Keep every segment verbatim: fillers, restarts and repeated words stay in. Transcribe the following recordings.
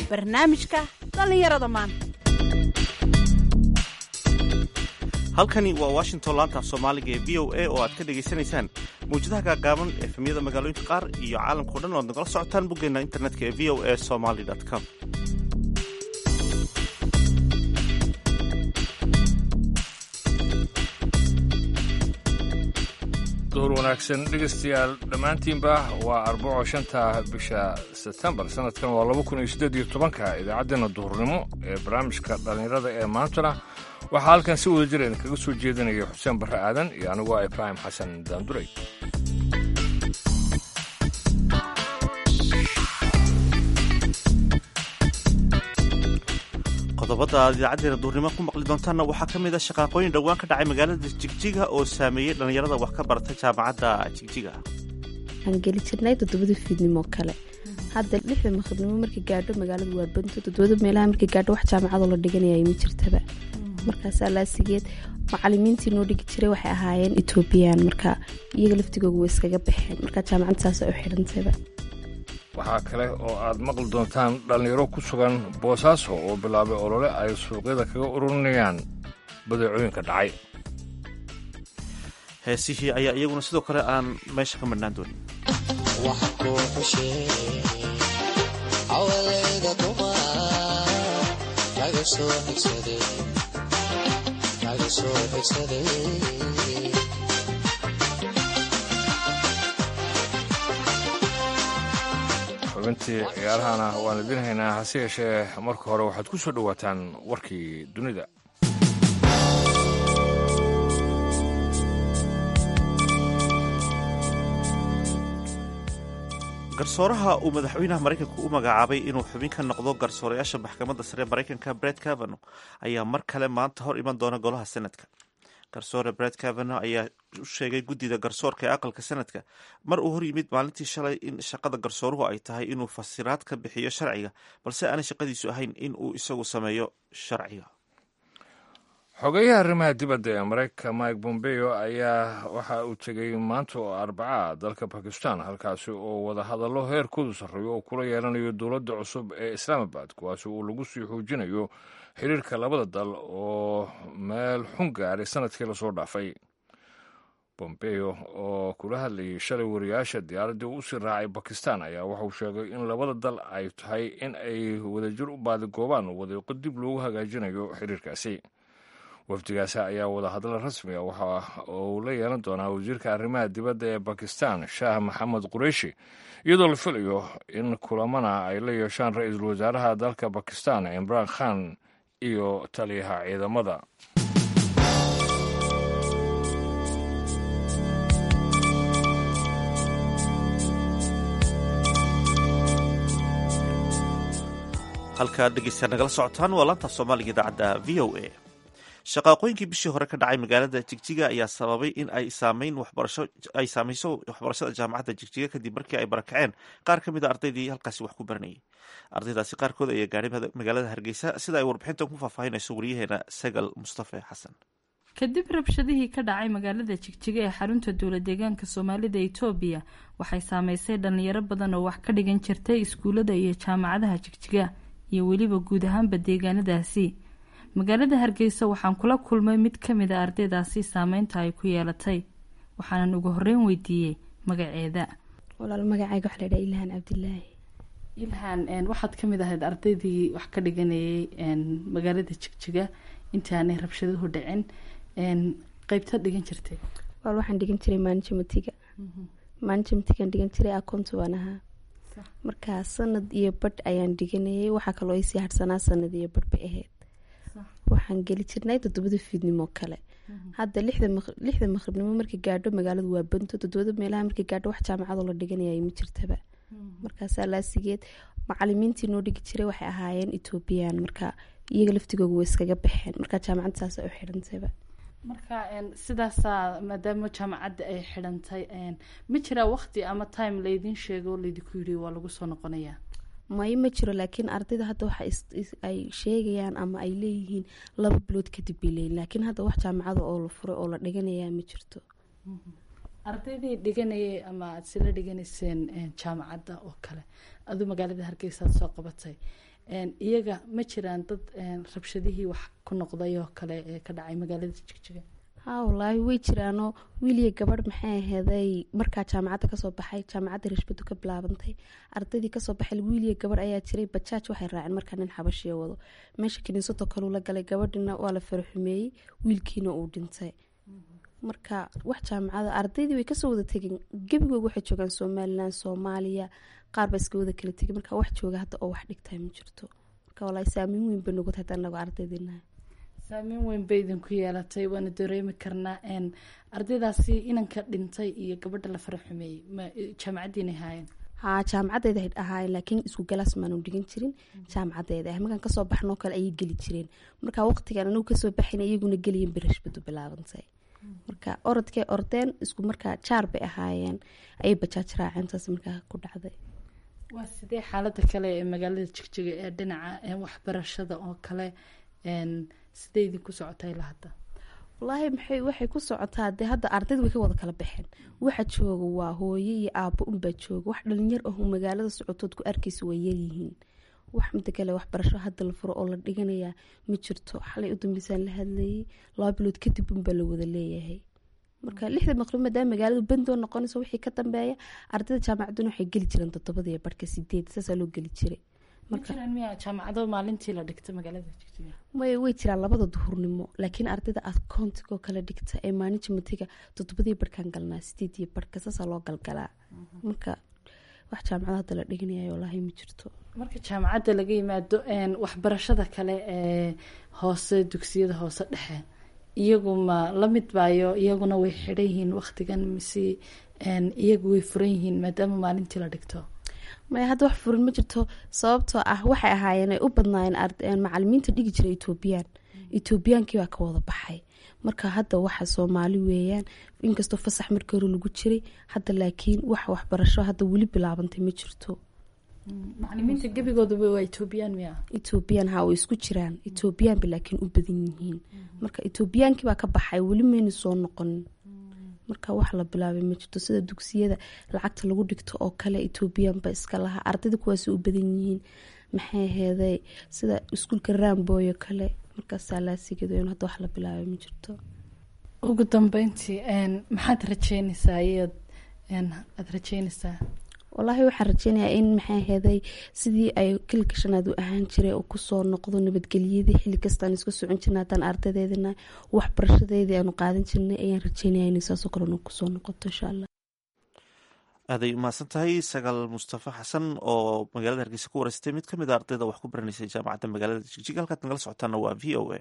barnaamijka dhallinyarada maanta. halkani waa washington laanta af soomaaliga ee v o a oo aad ka dhegaysanaysaan mawjadaha gaagaaban efemyada magaalooyinka qaar iyo caalamkao dhan oad nagala socotaan boggeena internetka ee v o a somaly com. duhur wanaagsan dhegaystayaal dhammaantiinba waa arbaco shanta bisha sebtembar sanadkan waa laba kun iyo siddeed iyo tobanka idaacaddeenna duhurnimo ee barnaamijka dhallinyarada ee maantana waxaa halkan si wada jira idinkaga soo jeedinaya xuseen barre aadan iyo anigu ah ibraahim xasan daanduray. qodobada aad idaacaddeena duurnimo ku maqli doontaanna waxaa ka mid a shaqaaqooyin dhowaan ka dhacay magaalada jigjiga oo saameeyey dhallinyarada wax ka barata jaamacadda jigjiga. waxaan geli jirnay toddobada fiidnimo kale, hadda lixda maqribnimo markii gaadho magaaladu waa banto, toddobada meelaha markii gaadho wax jaamacadoo la dhiganaya ma jirtaba. markaasaa laasigeed macalimiintii noo dhigi jiray waxay ahaayeen etoobiyaan, marka iyaga laftigooga way iskaga baxeen, markaa jaamacad saasa u xidhantayba. waxaa kale oo aad maqli doontaan dhallinyaro ku sugan boosaaso oo bilaabay olole ay suuqyada kaga ururinayaan badeecooyinka dhacay. heesihii ayaa iyaguna sidoo kale aan meesha ka madhnaan doonin. xubintii ciyaarahana waan idin haynaa, hase yeeshee marka hore waxaad ku soo dhowaataan warkii dunida. garsooraha uu madaxweynaha maraykanka u magacaabay inuu xubin ka noqdo garsoorayaasha maxkamadda sare maraykanka Brett Kavanaugh ayaa mar kale maanta hor iman doona golaha senadka. garsoore Brett Kavanaugh ayaa u sheegay guddida garsoorka ee aqalka senadka mar uu hor yimid maalintii shalay in shaqada garsooruhu ay tahay inuu fasiraad ka bixiyo sharciga, balse aanay shaqadiisu ahayn in uu isagu sameeyo sharciga. xogeyaha arrimaha dibadda ee maraykanka Mike Pompeo ayaa waxa uu tegay maanta oo arbaca dalka Bakistan, halkaasi oo wadahadallo heerkoodu sarreeyo oo kula yeelanayo dowladda cusub ee Islaamabad, kuwaasi uu lagu sii xoojinayo xiriirka labada dal oo meel xun gaaray sanadkii lasoo dhaafay. Pompeo oo kula hadlayay shalay wariyaasha diyaaraddii u sii raacay Bakistan ayaa waxauu sheegay in labada dal ay tahay in ay wadajir u baadigoobaan wadiiqo dib loogu hagaajinayo xiriirkaasi. wafdigaasi ayaa wadahadal rasmi ah waxa uu la yeelan doonaa wasiirka arrimaha dibadda ee Bakistan Shah Maxamed Qureshi, iyadoo la filayo in kulamana ay la yeeshaan ra-iisul wasaaraha dalka Bakistan Imran Khan iyo taliyaha ciidamada. halkaad dhegeystayaal nagala socotaan waa laanta soomaaliga idaacadda v o a. shaqaaqooyinkii bishii hore ka dhacay magaalada jigjiga ayaa sababay in ay saameyn waxbarasho ay saameyso waxbarashada jaamacadda jigjiga kadib markii ay barakaceen qaar ka mid a ardaydii halkaasi wax ku baranayay. ardaydaasi qaarkood ayaa gaadhay magaalada hargeysa, sida ay warbixintan ku faahfaahinayso wariyaheena sagal mustafe xasan. kadib rabshadihii ka dhacay magaalada jigjiga ee xarunta dowlad deegaanka soomaalida etoobiya waxay saameysay dhallinyaro badan oo wax ka dhigan jirtay iskuullada iyo jaamacadaha jigjiga iyo weliba guud ahaanba deegaanadaasi. magaalada hargeysa waxaan kula kulmay mid ka mid a ardaydaasi saameynta ay ku yeelatay, waxaanan ugu horreyn weydiiyey magaceeda. walaal magacayga waxa la dhaha ilhaan cabdilaahi. ilhaan, waxaad ka mid ahayd ardaydii wax ka dhiganayay magaalada jigjiga intaanay rabshaduhu dhicin, qeybta dhigan jirtay? walaal waxaan dhigan jiray manajmatiga. manajmatigan dhigan jiray akoonta waan ahaa, markaa sanad iyo badh ayaan dhiganayay, waxaa kaloo isii harsanaa sanad iyo badh bay ahayd. waxaan geli jirnay toddobada fiidnimo kale, hadda lixda maqribnimo markii gaadho magaaladu waa banto, toddobada meelaha markii gaadho wax jaamacadoo la dhiganaya ma jirtaba. markaasaa laasigeed macalimiintii noo dhigi jiray waxay ahaayeen etoobiyaan, marka iyaga laftigooga way iskaga baxeen, markaa jaamacad saasa u xidhantayba. marka sidaasaa maadaama jaamacadda ay xidhantay, ma jiraa waqti ama time laydin sheego oo laydinku yidhi waa lagu soo noqonayaa? may ma jiro, laakiin ardayda hadda waxa ay sheegayaan ama ay leeyihiin laba bilood kadib bay leeyihin, laakiin hadda wax jaamacada oo la furay oo la dhiganayaa ma jirto. ardaydii dhiganayay ama aada sila dhiganayseen jaamacadda oo kale aduu magaalada hargeysaad soo qabatay, iyaga ma jiraan dad rabshadihii wax ku noqday oo kale ee ka dhacay magaalada Jigjiga? ha wallaahi way jiraanoo wiiliya gabadh maxay aheeday markaa jaamacadda kasoo baxay jaamacadda rashbadu ka bilaabantay ardaydii kasoo baxay wiiliya gabadh ayaa jiray bajaaj waxay raaceen markaa nin xabashiya wado meesha kiniisado kaluu la galay gabadhina waa la faraxumeeyey wiilkiina uu dhintay marka wax jaamacada ardaydii way kasoo wada tegeen gebigooga waxay joogaan somalilan soomaaliya qaar baa iska wada kala tegay marka wax jooga hadda oo wax dhigtaa ma jirto marka wallaahi saameyn weyn ba nagu tahay anagoo ardaydinahay saameyn weyn bay idinku yeelatay waana dareemi karnaa ardaydaasi inanka dhintay iyo gabadha la faraxumeeyey ma jaamacaddiina ahaayeen? haa jaamacaddeeda ahaayeen laakiin isku galaas maanu dhigan jirin jaamacaddeeda ah markaan kasoo baxnoo kale ayay geli jireen marka waqtigan anagu kasoo baxayna iyaguna geliyan birashbadu bilaabantay marka orodkay ordeen isku markaa jaar bay ahaayeen ayay bajaaj raaceen taas markaa ku dhacday. waa sidee xaalada kale ee magaalada Jigjiga ee dhinaca waxbarashada oo kale sidee idinku socotaa ilaa hadda? wallaahi maxay waxay ku socotaa dee hadda ardayda way ka wada kala baxeen waxa jooga waa hooyo iyo aabbo unbaa jooga wax dhalinyar ah oo magaalada socotood ku arkaysa way yaryihiin wax mida kale waxbarasho hadda la furo oo la dhiganayaa ma jirto xalay u dambeysaan la hadlayay laba bilood kadib unbaa la wada leeyahay marka lixda maqrib maadaama magaaladu bandoo noqonayso wixii ka dambeeya ardayda jaamacaduna waxay geli jireen toddobada iyo barhka sideed saasaa loo geli jiray marka jaamacado maalintii la dhigta magaalada Jigjiga way way jiraan labada duhurnimo laakiin ardayda accountiga kala dhigta ee management-ga toddobada iyo barhkan galnaa sideed iyo barhka saasaa loo galgalaa marka wax jaamacada hadda la dhiganayo wallaahi ma jirto. marka jaamacadda laga yimaado waxbarashada kale ee hoose dugsiyada hoose dhexe iyagu ma la mid baayo iyaguna way xidhan yihiin waqtigan mise iyagu way furan yihiin maadaama maalintii la dhigto? maya hadda wax furan ma jirto sababtoo ah waxay ahaayeen ay u badnaayeen macalimiinta dhigi jiray etoobiyaan etoobiyaankii baa ka wada baxay marka hadda waxa soomaali weeyaan inkastoo fasax markii hore lagu jiray hadda laakiin wax waxbarasho hadda weli bilaabantay ma jirto. macalimiinta gebigooduba waa etoobiyaan miya? etoobiyaan haa way isku jiraan etoobiyaan ba laakiin u badan yihiin marka etoobiyaankii baa ka baxay weli mayna soo noqonin marka wax la bilaabay ma jirto sida dugsiyada lacagta lagu dhigto oo kale etoobiyaan ba iska lahaa ardayda kuwaasi u badan yihiin maxay aheeday sida iskuulka raambooyo kale markaasaa laasigeedo hadda wax la bilaabay ma jirto. ugu dambeyntii maxaad rajeynaysaa iyad aada rajeynaysaa? wallaahi waxaan rajeynayaa in maxay aheeday sidii ay kilka shanaad u ahaan jiray oo kusoo noqdo nabadgelyadii xilli kastaan iska socon jirnay haddaan ardaydeedina waxbarashadeedii aanu qaadan jirnay ayaan rajeynayaa inay saasoo kalena kusoo noqoto insha allah. aaday umahadsan tahay sagaal mustafa xasan oo magaalada hargeysa ku wareystay mid kamid a ardayda wax ku baranaysay jaamacadda magaalada Jigjiga halkaad nagala socotaana waa v o a.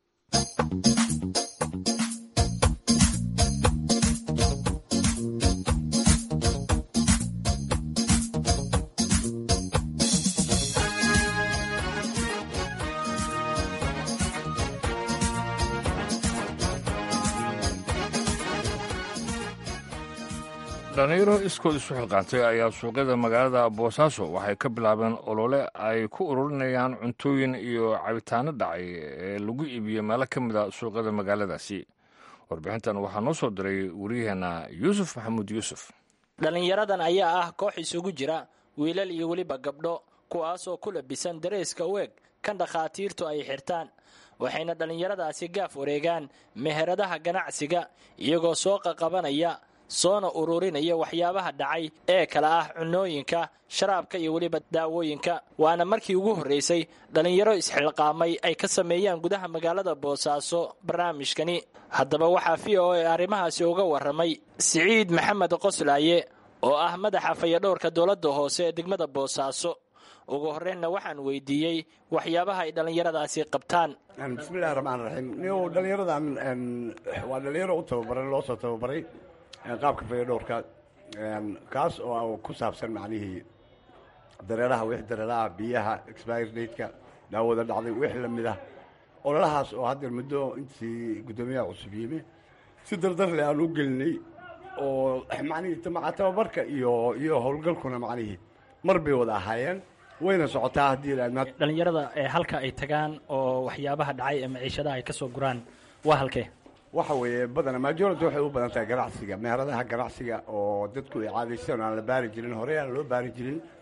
dhalinyaro iskood isu xilqaantay ayaa suuqyada magaalada boosaaso waxay ka bilaabeen olole ay ku ururinayaan cuntooyin iyo cabitaano dhacay ee lagu iibiyo meelo ka mid a suuqyada magaaladaasi. warbixintan waxaa noo soo diray wariyaheenna yuusuf maxamuud yuusuf. dhallinyaradan ayaa ah koox isugu jira wiilal iyo weliba gabdho kuwaasoo ku labisan dareeska u eg kan dhakhaatiirtu ay xirtaan waxayna dhallinyaradaasi gaaf wareegaan meheradaha ganacsiga iyagoo soo qaqabanaya soona ururinaya waxyaabaha dhacay ee kala ah cunooyinka sharaabka iyo weliba daawooyinka waana markii ugu horreysay dhallinyaro isxilqaamay ay ka sameeyaan gudaha magaalada boosaaso barnaamijkani haddaba waxaa v o a arrimahaasi uga warramay siciid maxamed qoslaaye oo ah madaxa fayadhowrka dowladda hoose ee degmada boosaaso ugu horreynna waxaan weydiiyey waxyaabaha ay dhallinyaradaasi qabtaan. bismillahi raxmaan raxiim niyow dhallinyaradan waa dhallinyaro u tababaran loo soo tababaray qaabka fayadhowrka kaas oo ku saabsan macnihii dareeraha wixii dareeraha biyaha expire date-ka daawada dhacday wixii la mid ah ololahaas oo haddeer muddo intii guddoomiyaha cusub yimi si dardarle aan u gelinay oo macnihii maca tababarka iyo iyo howlgalkuna macnihii mar bay wada ahaayeen wayna socotaa haddii dhallinyarada ee halka ay tagaan oo waxyaabaha dhacay ee maciishadaha ay ka soo guraan waa halkee? waxa weeye badana majority waxay u badan tahay ganacsiga meheradaha ganacsiga oo dadku ay caadaysan aan la baari jirin horey aan loo baari jirin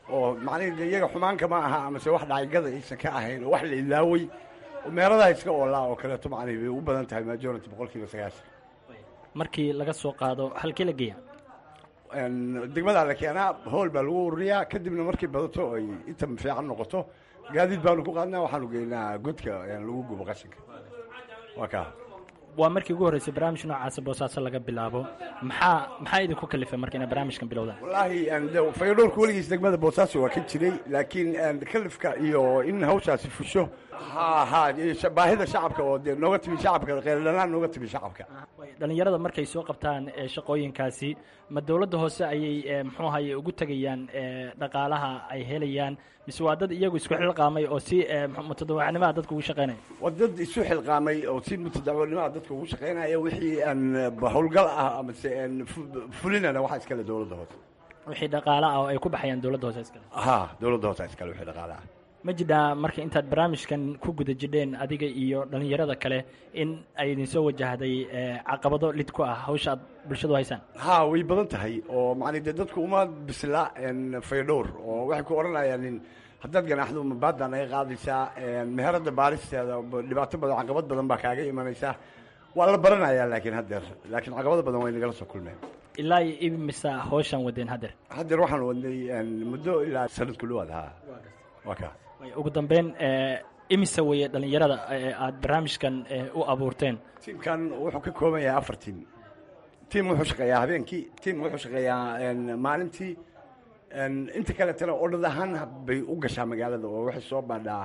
oo macnaheed iyaga xumaanka ma aha amase wax dhacigada aysan ka ahayn oo wax la ilaaway oo meeladaha iska oolaa oo kaleeto macnaheed way u badan tahay majority boqolkiiba sagaashan markii laga soo qaado halkii la geeya degmada la keenaa hool baa lagu ururiyaa kadibna markay badato ay inta fiican noqoto gaadiid baanu ku qaadnaa waxaanu geynaa godka lagu gubo qashinka waa kaa waa markii ugu horreysay barnaamij noocaasa boosaaso laga bilaabo maxaa maxaa idinku kalifay marka inaad barnaamijkan bilowdaan wallaahi fayadhowrka weligiis degmada boosaaso waa ka jiray laakiin kalifka iyo in hawshaasi fusho ha ha baahida shacabka oo dee nooga timi shacabka qeeldhanaan nooga timi shacabka dhallinyarada markay soo qabtaan shaqooyinkaasi ma dowladda hoose ayay muxuu ahaye ugu tegayaan dhaqaalaha ay helayaan mise waa dad iyagu isku xilqaamay oo si mutadawacnimaha dadka ugu shaqaynaya waa dad isu xilqaamay oo si mutadawacnimaha dadka ugu shaqaynaya wixii aan howlgal ah amase fulinana waxaa iskale dowladda hoose wixii dhaqaala ah oo ay ku baxayaan dowladda hoose iskale ha dowladda hoose iskale wixii dhaqaala ah ma jidhaa marka intaad barnaamijkan ku guda jidheen adiga iyo dhallinyarada kale in ay idinsoo wajahday caqabado lid ku ah hawsha aad bulshadu haysaan ha way badan tahay oo macnii dee dadku uma bisla faydhowr oo waxay ku odhanayaan in haddaad ganaxdo mabaaddaa naga qaadaysaa meherada baaristeeda dhibaato badan caqabad badan baa kaaga imanaysaa waa la baranayaa laakiin haddeer laakiin caqabado badan way nagala soo kulmeen ilaa iyo imisa hawshaan wadeen haddeer haddeer waxaan wadnay muddo ilaa sanad ku dhawaad ha waa kaa ugu dambeyn imise weeye dhallinyarada aad barnaamijkan u abuurteen tiimkan wuxuu ka kooban yahay afar tiim tiim wuxuu shaqeeyaa habeenkii tiim wuxuu shaqeeyaa maalintii inta kaletana odhad ahaan bay u gashaa magaalada oo waxay soo baadhaa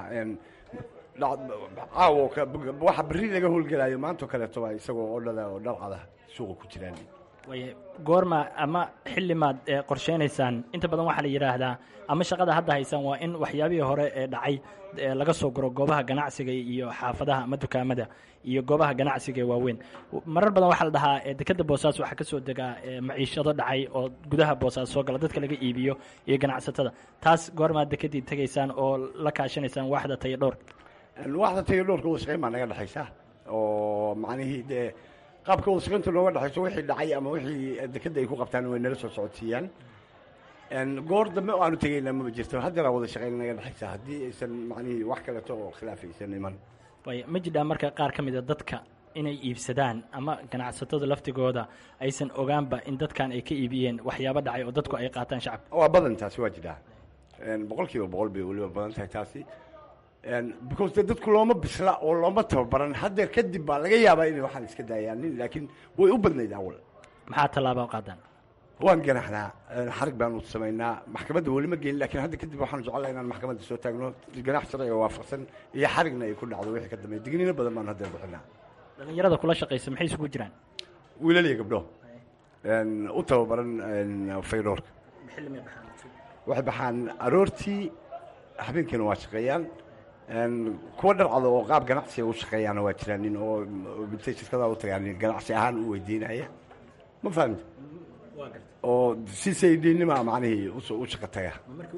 caawo waxa berri laga howlgelayo maantao kaleeto waa isagoo odhada oo dhalcada suuqa ku jiraan way goorma ama xilli maad qorsheynaysaan inta badan waxaa la yidhaahdaa ama shaqada hadda haysaan waa in waxyaabihii hore ee dhacay laga soo guro goobaha ganacsiga iyo xaafadaha ama dukaamada iyo goobaha ganacsiga ee waaweyn marar badan waxaa la dhahaa dekeda boosaaso waxaa ka soo degaa maciishado dhacay oo gudaha boosaaso soo gala dadka laga iibiyo iyo ganacsatada taas goormaad dekedii tegaysaan oo la kaashanaysaan waaxda tayo dhowr waaxda tayo dhowrka wasaqeyn baa naga dhexaysa oo macnihii dee qaabka wasaqeynta nooga dhexayso wixii dhacay ama wixii dekeda ay ku qabtaan way nala soo socodsiiyaan goor dambe oo aanu tegaynaa maba jirto haddeeraa wada shaqeyn naga dhexaysa haddii aysan macnihii wax kaleeto oo khilaafaysan iman way ma jidhaa marka qaar ka mid a dadka inay iibsadaan ama ganacsatada laftigooda aysan ogaanba in dadkan ay ka iibiyeen waxyaabo dhacay oo dadku ay qaataan shacabka waa badan taasi waa jidhaa boqol kiiba boqol bay weliba badan tahay taasi because de dadku looma bisla oo looma tababaran haddeer kadib baa laga yaabaa inay waxaan iska daayaanin laakiin way u badnayd awal maxaa tallaaba qaadaan waan ganaxnaa xarig baanu samaynaa maxkamadda weli ma gelin lakiin hadda kadib waxaanu jecellaa inaan maxkamadda soo taagno ganax sharciga waafaqsan iyo xarigna ay ku dhacdo wixii ka dambeeya digniino badan baanu haddeer bixinaa dhallinyarada kula shaqaysa maxay isugu jiraan wiilal iyo gabdho u tababaran faydhoorka waxay baxaan aroortii habeenkiina waa shaqeeyaan kuwa dharcada oo qaab ganacsiga u shaqeeyaana waa jiraan nin oo intay shirkadaha u tagaan ganacsi ahaan u weydiinaya ma fahamta oo si saydinima macnihii u shaqo taga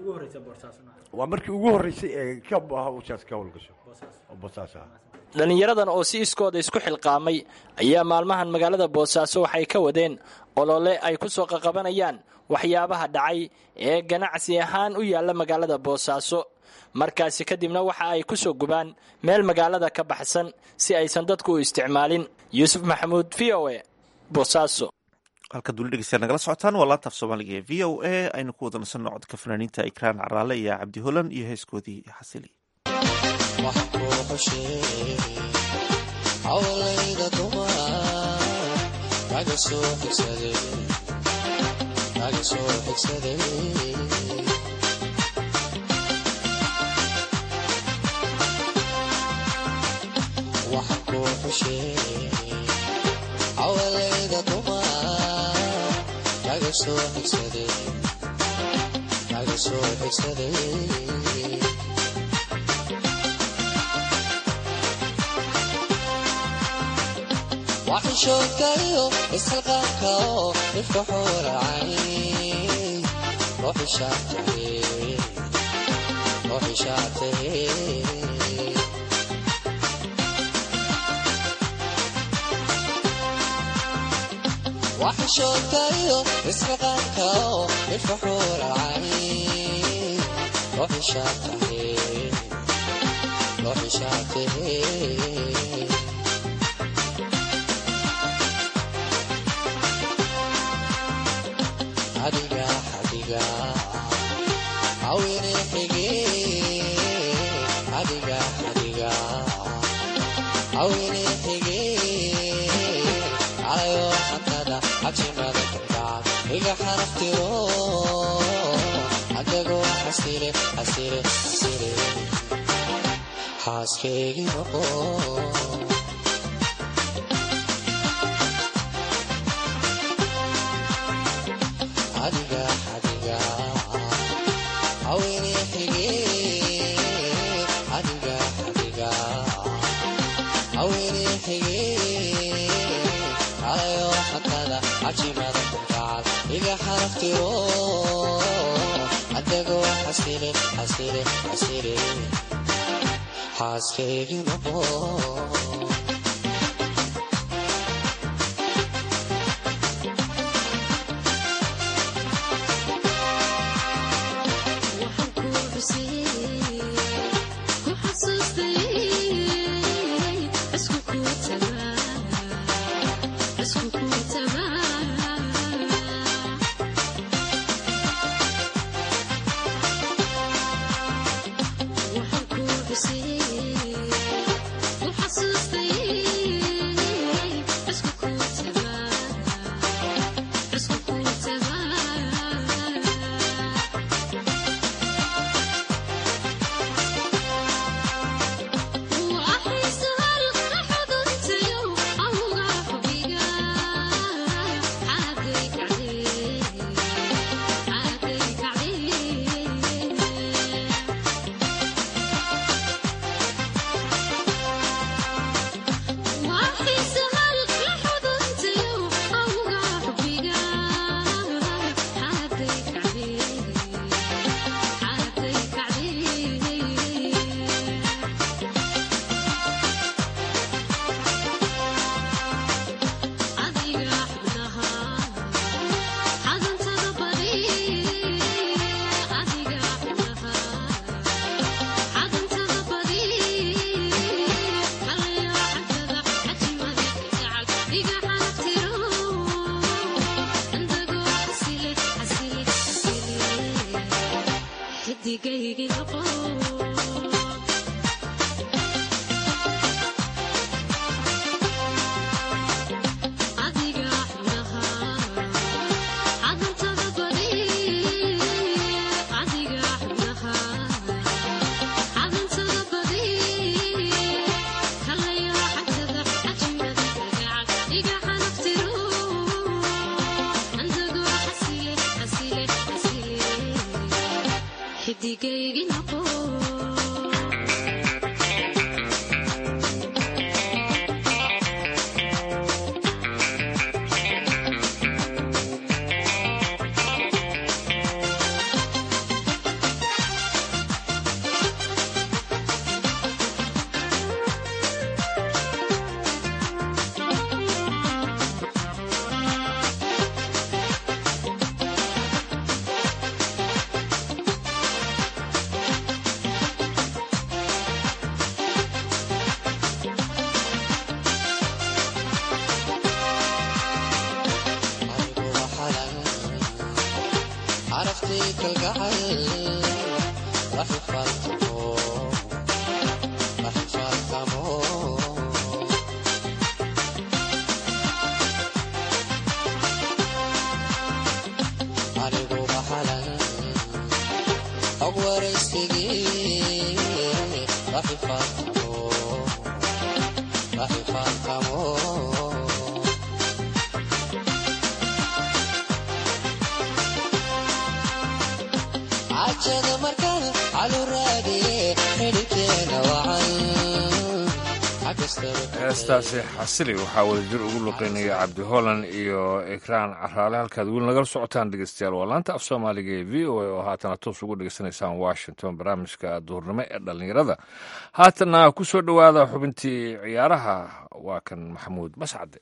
waa markii ugu horreysay ee ka hawshaas ka howlgasho oo boosaaso dhallinyaradan oo si iskooda isku xilqaamay ayaa maalmahan magaalada boosaaso waxay ka wadeen olole ay ku soo qaqabanayaan waxyaabaha dhacay ee ganacsi ahaan u yaalla magaalada boosaaso markaasi kadibna waxa ay ku soo gubaan meel magaalada ka baxsan si aysan dadku u isticmaalin yuusuf maxamuud v o a boosaaso halka duli dhegeystayaal nagala socotaan waa laantaaf soomaaliga ee v o a aynu ku wada nasanno codka fanaaniinta ikraan caraale iyo cabdi holan iyo heeskoodii xasili waxishoodkayo isxilqaankaoo ifka xuuracay ruuxishaatahe waxishoodkayo isxilqaankaoo ifka xuuracay ruuxishaatahe ruuxishaatahe hadiga hadiga awine hige hadiga hadiga awine hige ayo hantada hajimada kalgacal iga xaraftiro adago xasile xasile xasile xaaskeygi noqo hadiga hadiga awine hige hadiga hadiga awine hige ayo hantada hajimada kalgacal iga xaraftiro adago xasile xasile xasile xaaskeygi noqo heestaasi xasili waxaa wadajir ugu luqeynaya cabdi holan iyo ekraan caraale halkaad weli nagala socotaan dhegeystayaal waa laanta af soomaaliga ee v o a oo haatana toos ugu dhegeysanaysaan washington barnaamijka duhurnimo ee dhallinyarada haatana ku soo dhowaada xubintii ciyaaraha waa kan maxamuud mascade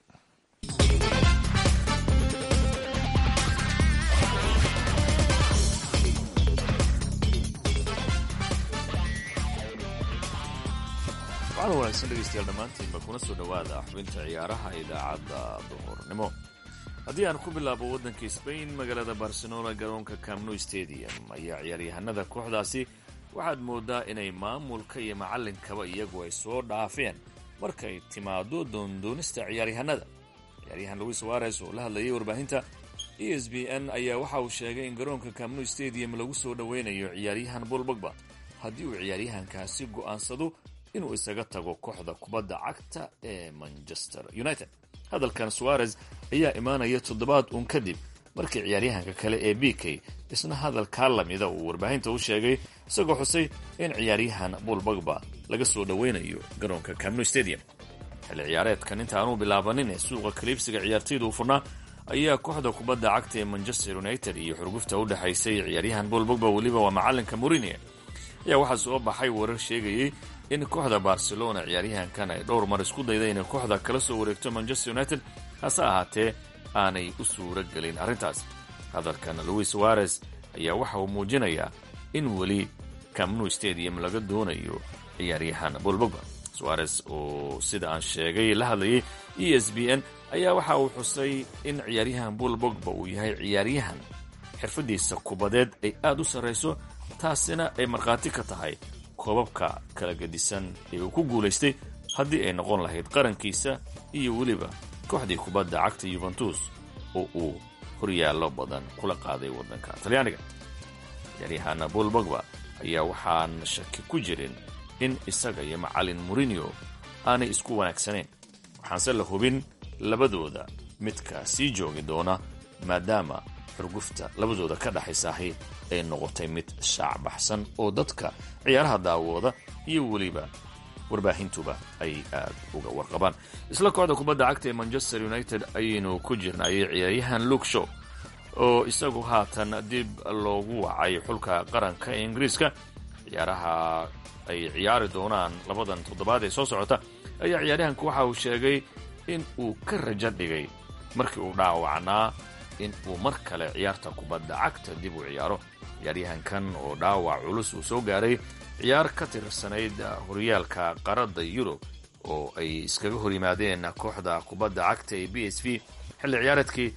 wanaagsan dhegeystayaal dhammaantiinba kuna soo dhowaada xubinta ciyaaraha idaacadda duhurnimo. haddii aan ku bilaabo waddanka Spain, magaalada Barcelona garoonka Camp Nou Stadium ayaa ciyaaryahanada kooxdaasi waxaad moodaa inay maamulka iyo macallinkaba iyagu ay soo dhaafeen markay timaado doondoonista ciyaaryahanada. ciyaaryahan Luis Suarez oo la hadlayay warbaahinta E S P N ayaa waxa uu sheegay in garoonka Camp Nou Stadium lagu soo dhaweynayo ciyaaryahan Paul Pogba haddii uu ciyaaryahankaasi go'aansado inuu isaga tago kooxda kubadda cagta ee Manchester United. hadalkan Suarez ayaa imaanaya toddobaad uun kadib markii ciyaaryahanka kale ee B K isna hadalkaa lamida uu warbaahinta u sheegay isagoo xusay in ciyaaryahan Paul Pogba laga soo dhaweynayo garoonka Camp Nou Stadium. xilli ciyaareedkan inta aanu bilaabanin ee suuqa kaliibsiga ciyaartoyda u furnaa ayaa kooxda kubadda cagta ee Manchester United iyo xurgufta u dhaxaysay ciyaaryahan Paul Pogba weliba waa macalinka Mourinho ayaa waxaa soo baxay warar sheegayay in kooxda Barcelona ciyaaryahankan ay dhowr mar isku dayday inay kooxda kala soo wareegto Manchester United hase ahaatee aanay u suura gelin arrintaas. hadalkan Luis Suarez ayaa waxa uu muujinayaa in weli Camp Nou Stadium laga doonayo ciyaaryahan Paul Pogba. Suarez oo sida aan sheegay la hadlayay E S P N ayaa waxa uu xusay in ciyaaryahan Paul Pogba uu yahay ciyaaryahan xirfadiisa kubadeed ay aad u sareyso, taasina ay markhaati ka tahay koobabka kala gedisan ee uu ku guulaystay haddii ay noqon lahayd qarankiisa iyo weliba kooxdii kubadda cagta Juventus oo uu horyaallo badan kula qaaday waddanka Talyaaniga. ciyaaryahan Paul Pogba ayaa waxaan shaki ku jirin in isaga iyo macallin Mourinho aanay isku wanaagsaneen, waxaanse la hubin labadooda midka sii joogi doona maadaama xurgufta labadooda ka dhaxaysahay ay noqotay mid shaacbaxsan oo dadka ciyaaraha daawooda iyo weliba warbaahintuba ay aad uga warqabaan. isla kooxda kubadda cagta ee Manchester United ayaynu ku jirnay ciyaaryahan Luke Shaw oo isagu haatan dib loogu wacay xulka qaranka ee Ingiriiska. ciyaaraha ay ciyaari doonaan labadan toddobaad ee soo socota ayaa ciyaaryahanku waxa uu sheegay in uu ka rajo dhigay markii uu dhaawacnaa in uu mar kale ciyaarta kubadda cagta dib u ciyaaro. ciyaaryahankan oo dhaawac culus uu soo gaaray ciyaar ka tirsanayd horyaalka qaarada Yurub oo ay iskaga hor yimaadeen kooxda kubadda cagta ee B S V xilli ciyaareedkii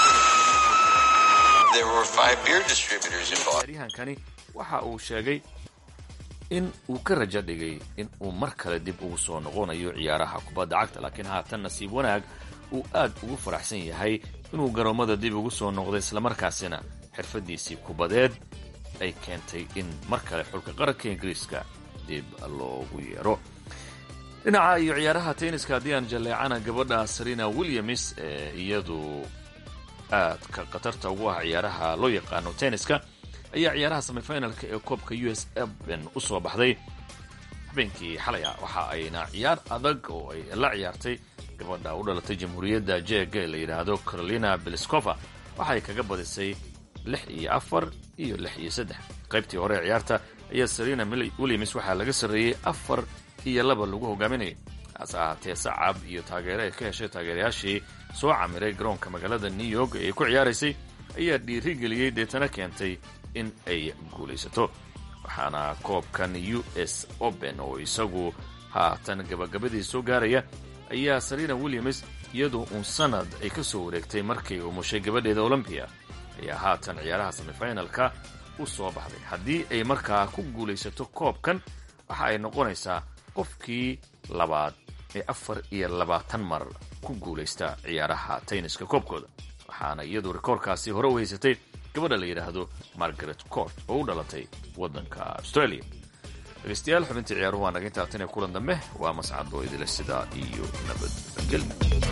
There were five beer distributors involved. ciyaaryahankani waxa uu sheegay in uu ka rajo dhigay in uu mar kale dib ugu soo noqonayo ciyaaraha kubadda cagta, laakiin haatan nasiib wanaag uu aad ugu faraxsan yahay inuu garoomada dib ugu soo noqday islamarkaasina xirfadiisii kubadeed ay keentay in mar kale xulka qaranka Ingiriiska dib loogu yeero. dhinaca iyo ciyaaraha tenniska haddii aan jaleecana gabadha Serena Williams ee iyadu aad ka qatarta ugu ah ciyaaraha loo yaqaano tenniska ayaa ciyaaraha semifinalka ee koobka U S Open u soo baxday habeenkii xalay. waxa ayna ciyaar adag oo ay la ciyaartay gabadha u dhalatay jamhuuriyadda Czech ee la yiraahdo Karolina Pliskova waxay kaga badisay lix iyo afar iyo lix iyo saddex. qaybtii hore ciyaarta ayaa Serena Williams waxaa laga sareeyay afar iyo laba lagu hogaaminayay, hase ahaatee sacab iyo taageero ay ka heshay taageerayaashii soo camiray garoonka magaalada New York ee ku ciyaaraysay ayaa dhiirigeliyey deetana keentay in ay guulaysato. waxaana koobkan U S Open oo isagu haatan gabagabadii soo gaaraya ayaa Serena Williams iyadoo uun sanad ay ka soo wareegtay markii uu mushay gabadheeda Olympia ayaa haatan ciyaaraha semifinalka u soo baxday. haddii ay markaa ku guulaysato koobkan waxa ay noqonaysaa qofkii labaad ee afar iyo labaatan mar ku guulaysta ciyaaraha tenniska koobkooda, waxaana iyadu rikoorkaasi hore u haysatay gabadha la yidhaahdo Margaret Court oo u dhalatay waddanka Australia. dhegeystayaal xubintii ciyaaruhu waa naga intaa tan iyo kulan dambe waa mascad oo idila sidaa iyo nabadgelyo.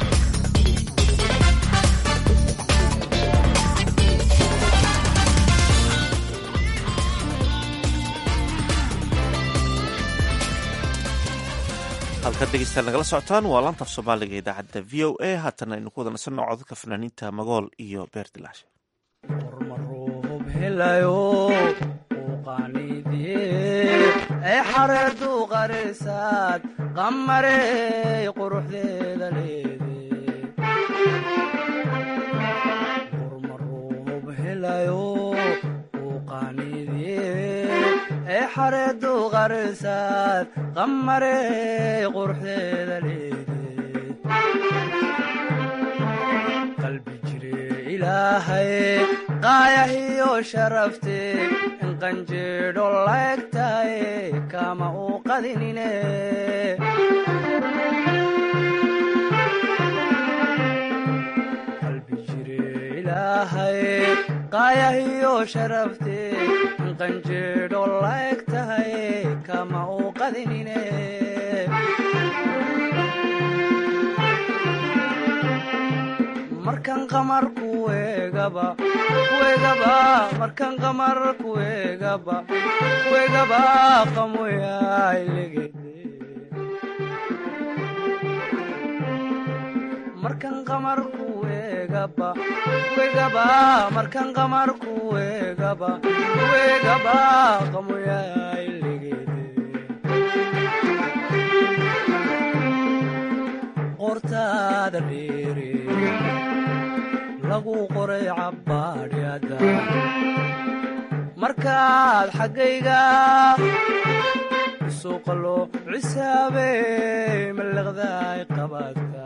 halkaad dhegeystayaal nagala socotaan waa laanta af soomaaliga idaacadda v o a. haatana aynu ku wada nasanno codadka fanaaniinta Magool iyo Beer Dilaashe. roob helayo uu qaaniidiyey ee xareedu qarisaad qamarey quruxdeeda leedey urma roob helayo uu qaaniidiyey ee xareedu qarisaad qamarey quruxdeeda leedeed qalbi jire ilaahay qaayahiyo sharafte in qanjeedho laegtahay kama uu qadinine qalbi jire ilaahay qaayahiyo sharafte in qanjeedho laegtahay kama uu qadinine markan qamar kuegaba kuegaba markan qamar kuegaba kuegaba qamoyaay legede markan qamar kuegaba kuegaba markan qamar kuegaba kuegaba qamoyaay legede qortaada dheere lagu qoray cabbaadhyada markaad xaggayga suuqa loo cisaabey mallaqdaay qabaadka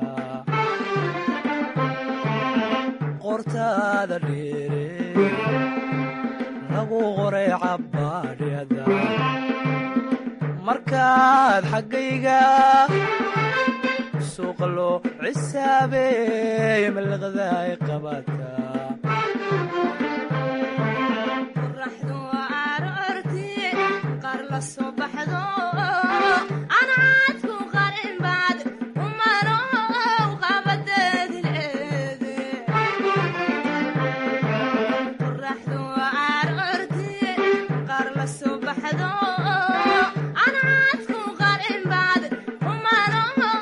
qortaada dheere lagu qoray cabbaadhyada markaad xaggayga suuqa loo cisaabey mallaqdaay qabaadka qoraxdu aroorti qaar la soo baxdo anaadku qarin baad umano qabadeedi leede qoraxdu aroorti qaar la soo baxdo anaadku qarin baad umano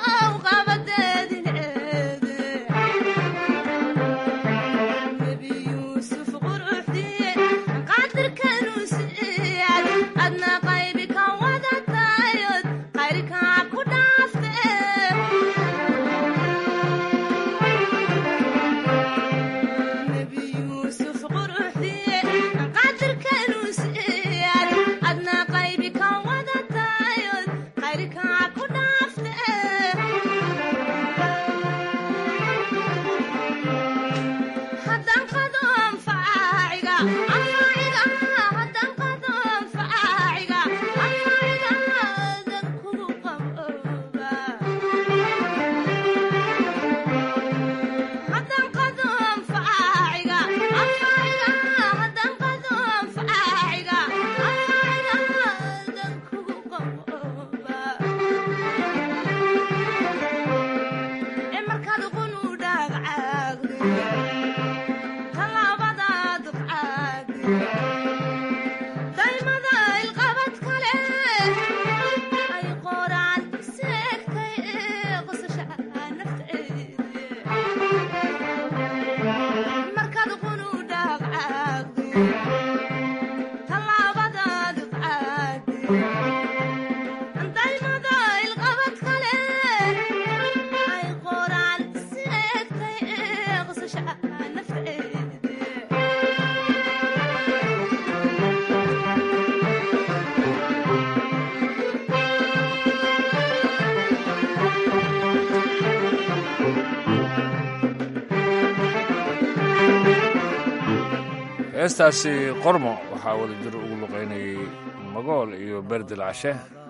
heestaasi qormo waxaa wada jir ugu luqaynayay magool iyo berdel cashe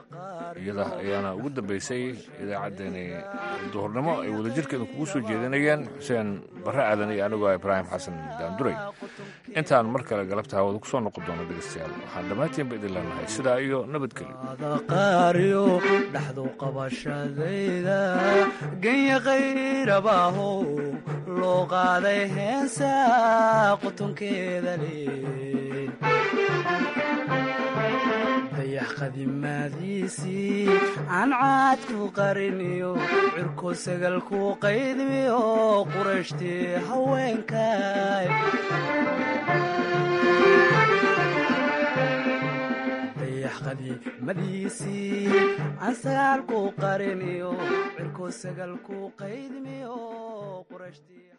iyada ayaana ugu dambaysay idaacaddeenii duhurnimo ay wadajirkeeda kugu soo jeedinayeen xuseen barre aadan iyo anigoo ibraahim xasan daanduray intaan mar kale galabta hawada ku soo noqon doono dhegeystayaal waxaan dhammaantiinba idin leenahay sidaa iyo nabadgelyo dhaxdu qabashadayda genya qayrabaahow loo qaaday heesa qotonkeeda leed dayax qadimaadiisii aan caadku qariniyo cirko sagalku qaydmiyo qurashtii haweenkay dayax qadimadiisii aan sagaalku qariniyo cirko sagalku qaydmiyo qurashtii